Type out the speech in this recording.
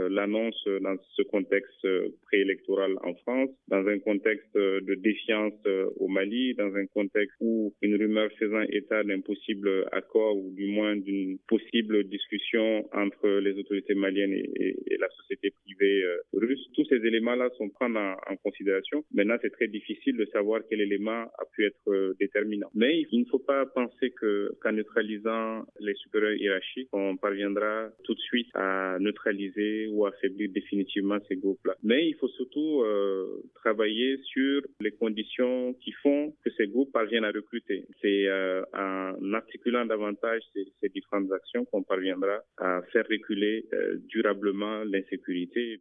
l'annonce dans ce contexte préélectoral en France, dans un contexte de défiance au Mali, dans un contexte où une rumeur faisant état d'un possible accord ou du moins d'une possible discussion entre les autorités maliennes et la société privée russe. Tous ces éléments-là sont pris en considération. Maintenant, c'est très difficile de savoir quel élément a pu être déterminant. Mais il ne faut pas penser qu'en neutralisant les supérieurs hiérarchiques, on parviendra tout de suite à neutraliser ou affaiblir définitivement ces groupes-là. Mais il faut surtout travailler sur les conditions qui font que ces groupes parviennent à recruter. C'est en articulant davantage ces différentes actions qu'on parviendra à faire reculer durablement l'insécurité.